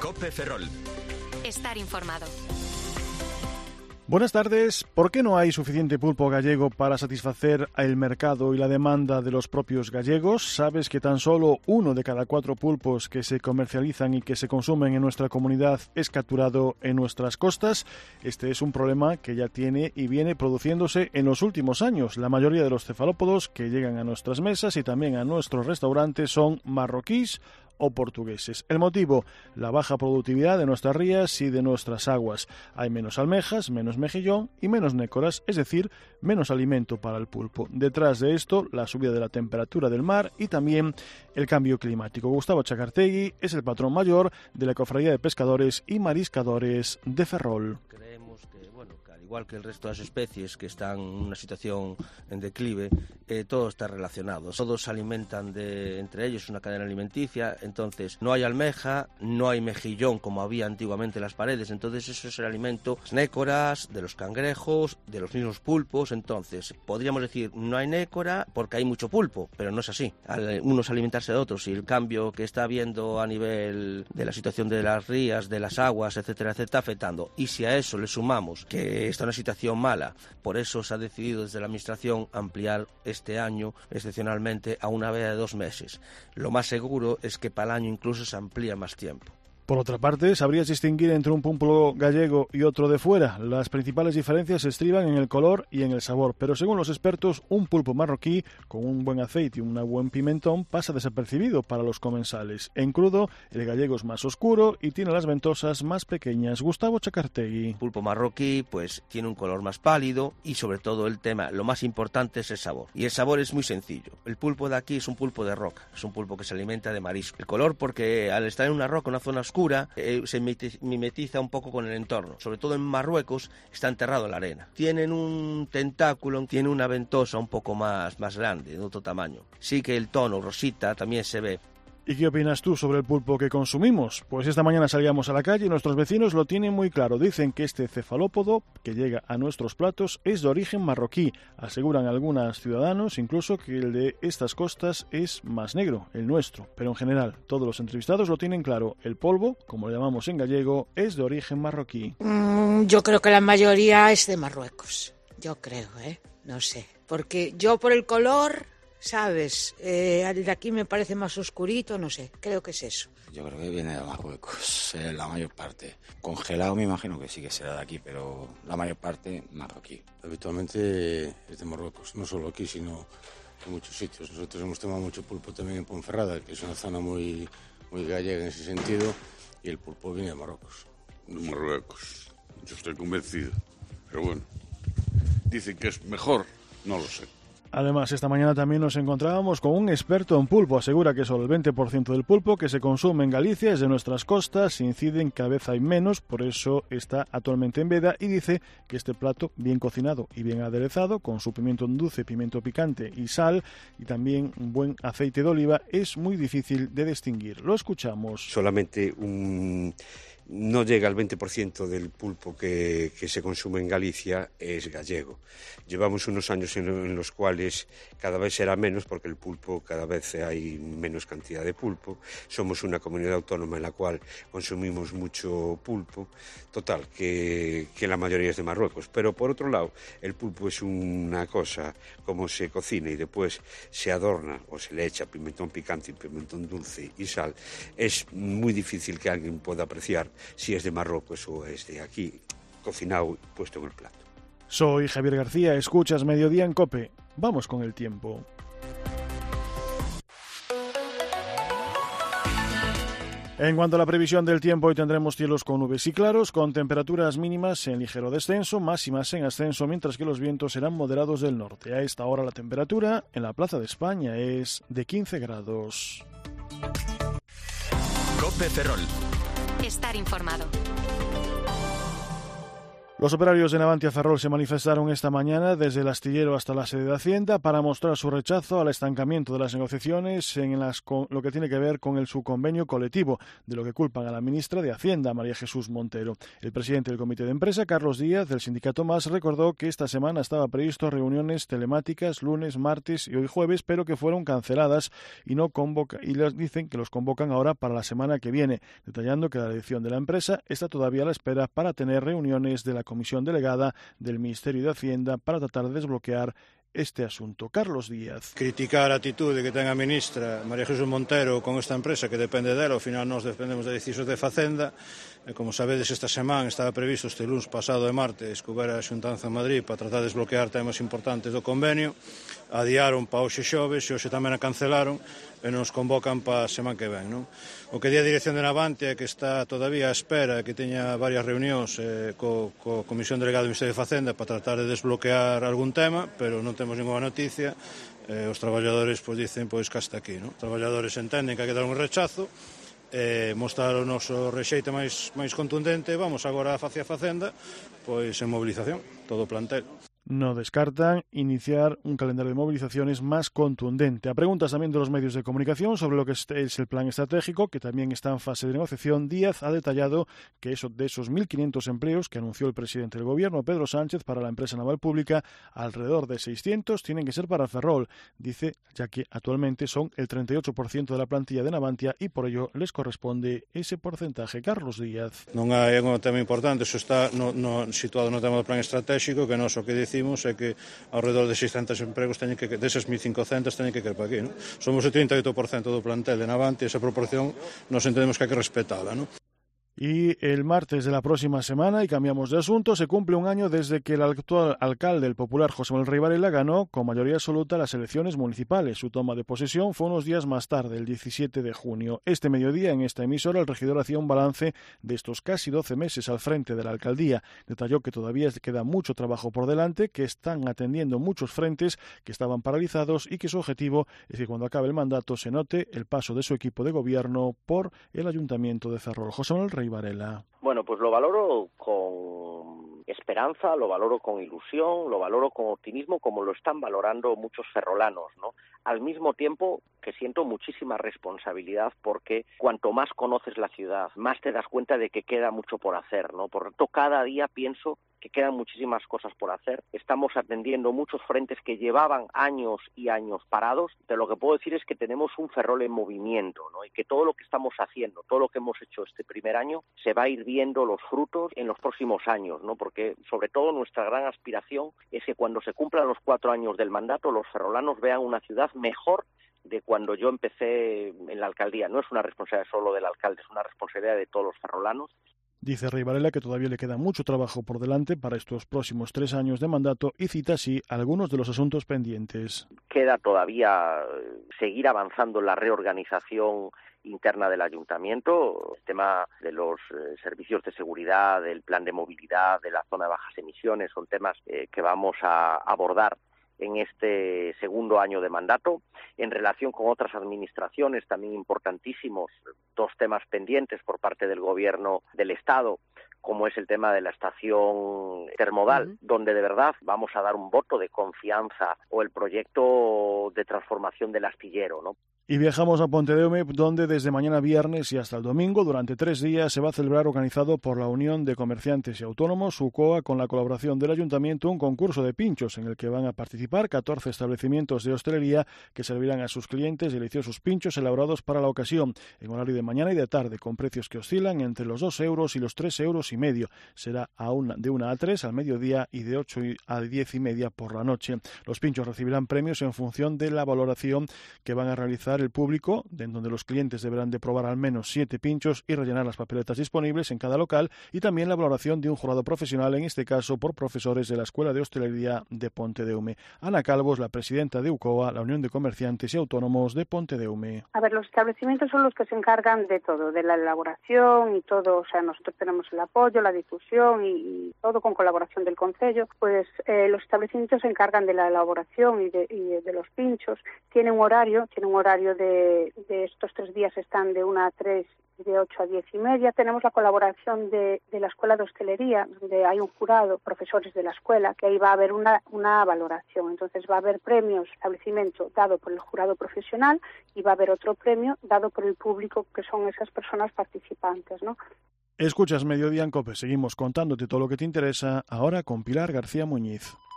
COPE Ferrol. Estar informado. Buenas tardes. ¿Por qué no hay suficiente pulpo gallego para satisfacer el mercado y la demanda de los propios gallegos? ¿Sabes que tan solo 1 de cada 4 pulpos que se comercializan y que se consumen en nuestra comunidad es capturado en nuestras costas? Este es un problema que ya tiene y viene produciéndose en los últimos años. La mayoría de los cefalópodos que llegan a nuestras mesas y también a nuestros restaurantes son marroquíes o portugueses. El motivo, la baja productividad de nuestras rías y de nuestras aguas. Hay menos almejas, menos mejillón y menos nécoras, es decir, menos alimento para el pulpo. Detrás de esto, la subida de la temperatura del mar y también el cambio climático. Gustavo Chacartegui es el patrón mayor de la Cofradía de Pescadores y Mariscadores de Ferrol. Creemos que, al igual que el resto de las especies que están en una situación en declive, todo está relacionado. Todos se alimentan entre ellos, una cadena alimenticia. Entonces no hay almeja, no hay mejillón como había antiguamente en las paredes. Entonces eso es el alimento de las nécoras, de los cangrejos, de los mismos pulpos. Entonces podríamos decir no hay nécora porque hay mucho pulpo, pero no es así. Al unos alimentarse de otros y el cambio que está habiendo a nivel de la situación de las rías, de las aguas, etcétera, está afectando. Y si a eso le sumamos que está en una situación mala, por eso se ha decidido desde la administración ampliar este año excepcionalmente a una veda de 2 meses. Lo más seguro es que para el año incluso se amplía más tiempo. Por otra parte, ¿sabrías distinguir entre un pulpo gallego y otro de fuera? Las principales diferencias se estriban en el color y en el sabor, pero según los expertos, un pulpo marroquí con un buen aceite y un buen pimentón pasa desapercibido para los comensales. En crudo, el gallego es más oscuro y tiene las ventosas más pequeñas. Gustavo Chacartegui. El pulpo marroquí pues tiene un color más pálido y sobre todo el tema, lo más importante es el sabor. Y el sabor es muy sencillo. El pulpo de aquí es un pulpo de roca, es un pulpo que se alimenta de marisco. El color porque al estar en una roca, una zona oscura, se mimetiza un poco con el entorno. Sobre todo en Marruecos está enterrado en la arena. Tienen un tentáculo, tiene una ventosa un poco más grande, de otro tamaño. Sí que el tono rosita también se ve. ¿Y qué opinas tú sobre el pulpo que consumimos? Pues esta mañana salíamos a la calle y nuestros vecinos lo tienen muy claro. Dicen que este cefalópodo que llega a nuestros platos es de origen marroquí. Aseguran algunos ciudadanos incluso que el de estas costas es más negro, el nuestro. Pero en general, todos los entrevistados lo tienen claro. El polvo, como lo llamamos en gallego, es de origen marroquí. Yo creo que la mayoría es de Marruecos. Yo creo, no sé. Porque yo por el color... ¿Sabes? El de aquí me parece más oscurito, no sé, creo que es eso. Yo creo que viene de Marruecos, la mayor parte. Congelado me imagino que sí que será de aquí, pero la mayor parte marroquí. Habitualmente es de Marruecos, no solo aquí, sino en muchos sitios. Nosotros hemos tomado mucho pulpo también en Ponferrada, que es una zona muy gallega en ese sentido, y el pulpo viene de Marruecos. De Marruecos, yo estoy convencido, pero bueno, dicen que es mejor, no lo sé. Además, esta mañana también nos encontrábamos con un experto en pulpo. Asegura que solo el 20% del pulpo que se consume en Galicia es de nuestras costas, inciden cada vez hay menos, por eso está actualmente en veda, y dice que este plato, bien cocinado y bien aderezado, con su pimiento dulce, pimiento picante y sal, y también un buen aceite de oliva, es muy difícil de distinguir. Lo escuchamos. Solamente no llega al 20% del pulpo que se consume en Galicia es gallego. Llevamos unos años en los cuales cada vez será menos porque el pulpo, cada vez hay menos cantidad de pulpo. Somos una comunidad autónoma en la cual consumimos mucho pulpo. Total, que la mayoría es de Marruecos. Pero por otro lado, el pulpo es una cosa como se cocina y después se adorna o se le echa pimentón picante, pimentón dulce y sal. Es muy difícil que alguien pueda apreciar si es de Marruecos o es de aquí, cocinado y puesto en el plato. Soy Javier García, escuchas Mediodía en COPE. Vamos con el tiempo. En cuanto a la previsión del tiempo, hoy tendremos cielos con nubes y claros, con temperaturas mínimas en ligero descenso, máximas en ascenso, mientras que los vientos serán moderados del norte. A esta hora la temperatura en la Plaza de España es de 15 grados. COPE Ferrol. Estar informado. Los operarios de Navantia Ferrol se manifestaron esta mañana desde el astillero hasta la sede de Hacienda para mostrar su rechazo al estancamiento de las negociaciones en lo que tiene que ver con el subconvenio colectivo, de lo que culpan a la ministra de Hacienda, María Jesús Montero. El presidente del comité de empresa, Carlos Díaz, del sindicato MAS, recordó que esta semana estaba previsto reuniones telemáticas lunes, martes y hoy jueves, pero que fueron canceladas y les dicen que los convocan ahora para la semana que viene, detallando que la dirección de la empresa está todavía a la espera para tener reuniones de la comisión delegada del Ministerio de Hacienda para tratar de desbloquear este asunto. Carlos Díaz. Criticar a atitude que ten a ministra María Jesús Montero con esta empresa que depende dela, ao final nós dependemos de decisións de Facenda. Como sabedes, esta semana estaba previsto este lunes pasado de martes que houbera a xuntanza en Madrid para tratar de desbloquear temas importantes do convenio. Adiaron para hoxe xoves e hoxe tamén a cancelaron e nos convocan para a semana que ven, non? O que di a dirección de Navantia que está todavía a espera que teña varias reunións co Comisión Delegada do Ministerio de Facenda para tratar de desbloquear algún tema, pero non temos ninguna noticia. Os traballadores dicen que hasta aquí, non? Os traballadores entenden que hai que dar un rechazo, mostrar o noso rexeite máis contundente. Vamos agora hacia a Facenda en movilización, todo o plantel. No descartan iniciar un calendario de movilizaciones más contundente. A preguntas también de los medios de comunicación sobre lo que es el plan estratégico, que también está en fase de negociación, Díaz ha detallado que de esos 1.500 empleos que anunció el presidente del gobierno, Pedro Sánchez, para la empresa naval pública, alrededor de 600 tienen que ser para Ferrol, dice, ya que actualmente son el 38% de la plantilla de Navantia y por ello les corresponde ese porcentaje. Carlos Díaz. Non hai un tema importante, eso está situado no tema do plan estratégico, que nós o que dicimos é que alrededor de 600 empregos deses 1.500 teñen que ir para aquí, non? Somos o 38% do plantel de Navantia, esa proporción nos entendemos que hai que respetala, non? Y el martes de la próxima semana, y cambiamos de asunto, se cumple un año desde que el actual alcalde, el popular José Manuel Rey Varela, ganó con mayoría absoluta las elecciones municipales. Su toma de posesión fue unos días más tarde, el 17 de junio. Este mediodía, en esta emisora, el regidor hacía un balance de estos casi 12 meses al frente de la alcaldía. Detalló que todavía queda mucho trabajo por delante, que están atendiendo muchos frentes que estaban paralizados y que su objetivo es que cuando acabe el mandato se note el paso de su equipo de gobierno por el Ayuntamiento de Ferrol. José Manuel Rey Varela. Bueno, pues lo valoro con esperanza, lo valoro con ilusión, lo valoro con optimismo, como lo están valorando muchos ferrolanos, ¿no? Al mismo tiempo que siento muchísima responsabilidad porque cuanto más conoces la ciudad, más te das cuenta de que queda mucho por hacer, ¿no? Por tanto, cada día pienso que quedan muchísimas cosas por hacer. Estamos atendiendo muchos frentes que llevaban años y años parados, pero lo que puedo decir es que tenemos un Ferrol en movimiento, ¿no? Y que todo lo que estamos haciendo, todo lo que hemos hecho este primer año, se va a ir viendo los frutos en los próximos años, ¿no? Porque sobre todo nuestra gran aspiración es que cuando se cumplan los 4 años del mandato, los ferrolanos vean una ciudad mejor de cuando yo empecé en la alcaldía. No es una responsabilidad solo del alcalde, es una responsabilidad de todos los ferrolanos. Dice Rey Varela que todavía le queda mucho trabajo por delante para estos próximos 3 años de mandato y cita así algunos de los asuntos pendientes. Queda todavía seguir avanzando en la reorganización interna del ayuntamiento, el tema de los servicios de seguridad, del plan de movilidad, de la zona de bajas emisiones, son temas que vamos a abordar en este segundo año de mandato. En relación con otras administraciones también importantísimos, 2 temas pendientes por parte del Gobierno del Estado, como es el tema de la estación intermodal, donde de verdad vamos a dar un voto de confianza, o el proyecto de transformación del astillero, ¿no? Y viajamos a Pontedeume, donde desde mañana viernes y hasta el domingo, durante 3 días, se va a celebrar, organizado por la Unión de Comerciantes y Autónomos, UCOA, con la colaboración del Ayuntamiento, un concurso de pinchos en el que van a participar 14 establecimientos de hostelería que servirán a sus clientes deliciosos pinchos elaborados para la ocasión, en horario de mañana y de tarde, con precios que oscilan entre los 2 euros y los 3,5 euros. Será de 1 a 3 al mediodía y de 8 a 10 y media por la noche. Los pinchos recibirán premios en función de la valoración que van a realizar el público, en donde los clientes deberán de probar al menos 7 pinchos y rellenar las papeletas disponibles en cada local, y también la valoración de un jurado profesional, en este caso por profesores de la Escuela de Hostelería de Pontedeume. Ana Calvos, la presidenta de UCOA, la Unión de Comerciantes y Autónomos de Pontedeume. A ver, los establecimientos son los que se encargan de todo, de la elaboración y todo, o sea, nosotros tenemos el apoyo, la difusión y todo con colaboración del Concello. Pues los establecimientos se encargan de la elaboración y de los pinchos. Tienen un horario horario de estos 3 días están de 1 a 3, de 8 a 10:30. Tenemos la colaboración de la Escuela de Hostelería, donde hay un jurado, profesores de la escuela, que ahí va a haber una valoración. Entonces va a haber premios, establecimiento dado por el jurado profesional, y va a haber otro premio dado por el público, que son esas personas participantes, ¿no? Escuchas Mediodía en COPE. Seguimos contándote todo lo que te interesa, ahora con Pilar García Muñiz.